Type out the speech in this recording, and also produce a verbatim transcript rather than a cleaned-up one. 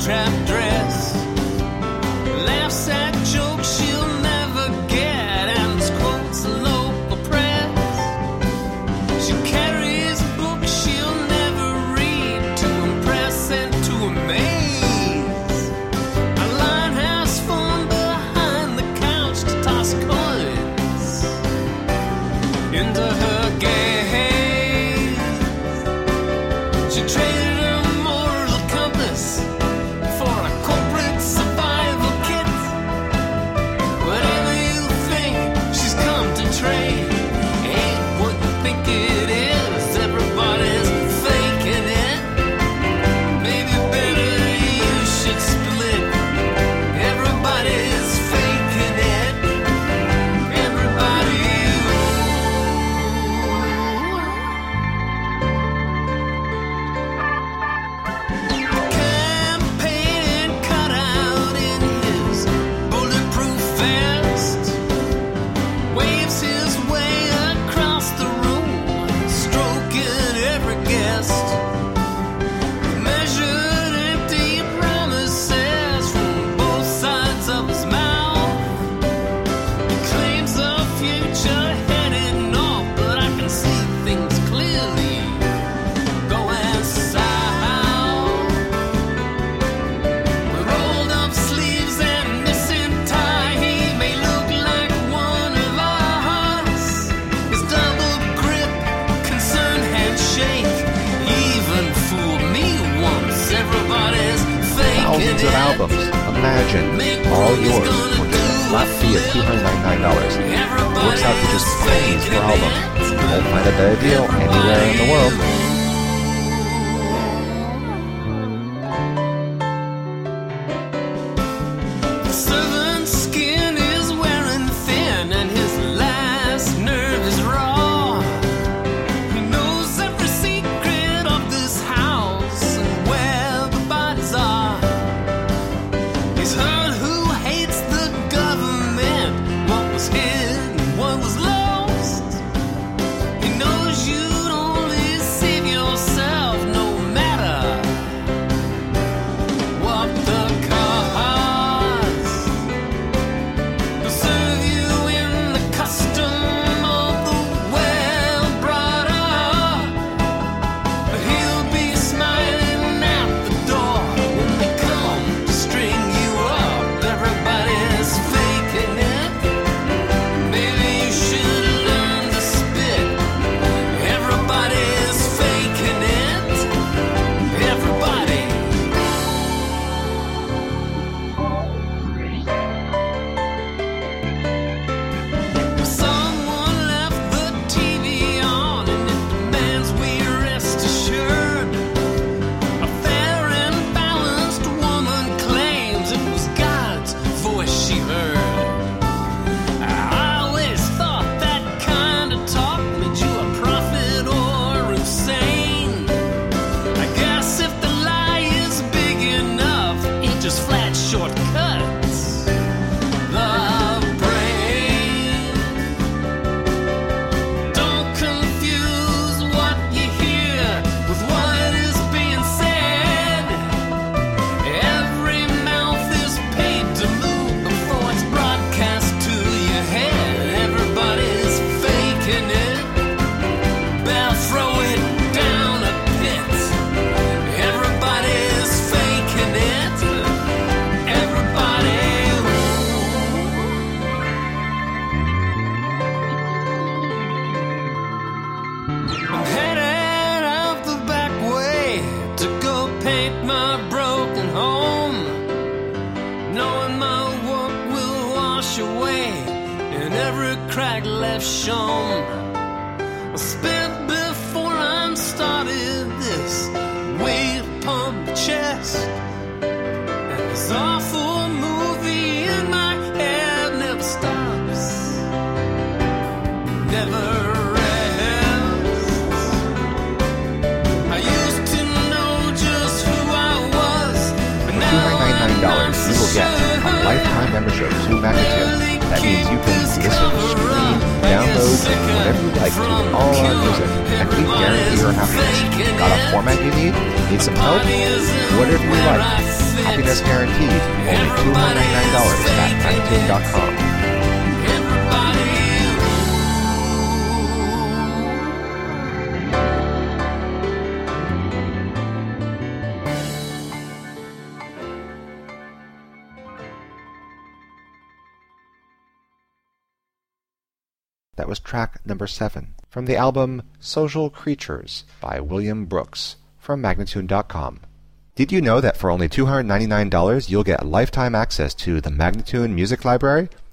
trap dress, laughs at jokes she'll never get, and quotes the local press. She carries books she'll never read to impress and to amaze. A linehouse phone behind the couch to toss coins into her gaze. She traded her moral compass for a corporate survival kit. Whatever you think she's come to trade ain't what you think it is. Everybody's faking it. Maybe better you should split. Everybody's faking it. Everybody. Campaign cut out in his bulletproof vest, waves his way across the room, stroking every guest. Measured empty promises from both sides of his mouth. He claims a future headed north, but I can see things clearly going south. With rolled up sleeves and missing tie, he may look like one of us. His double grip, concerned handshake, even fooled me once. Everybody's faking Thousands of it. albums. Imagine all yours for just a flat fee of two hundred ninety-nine dollars. Works out to just pennies per album. You won't find a better deal anywhere in the world. The servant's skin is wearing thin, and his last nerve is raw. He knows every secret of this house and where the bodies are. He's heard who hates the government, what was hid and what was lost. He knows you'd only save yourself no matter what the cost. He'll serve you in the custom of the well-brought up. He'll be smiling at the door when they come to string you up. Everybody's faking it. Maybe you should learn to spit. Everybody's faking it. Everybody. If someone left the T V on and it demands we rest assured, a fair and balanced woman claims it was God's voice she heard. I always thought that kind of talk made you a prophet or insane. I guess if the lie is big enough, it just flat shortcuts the brain. Don't confuse what you hear with what is being said. Every mouth is paid to move before it's broadcast to your head. Everybody's faking it. Better throw it down a pit. Everybody's faking it. Everybody. I'm headed out the back way to go paint my broken home, knowing my work will wash away and every crack left shown. I spent before I started this weight upon my chest, and this awful movie in my head never stops, never rests. I used to know just who I was, but For now two hundred ninety-nine dollars, you will get a lifetime membership to Magneto, That means you can listen, stream, download, whatever you like to all our music, and we guarantee your happiness. Got a format you need? Need some help? Whatever you like. Happiness guaranteed. Only two hundred ninety-nine dollars at Magnatune dot com. That was track number seven from the album Social Creatures by William Brooks from Magnatune dot com. Did you know that for only two hundred ninety-nine dollars you'll get lifetime access to the Magnatune Music Library?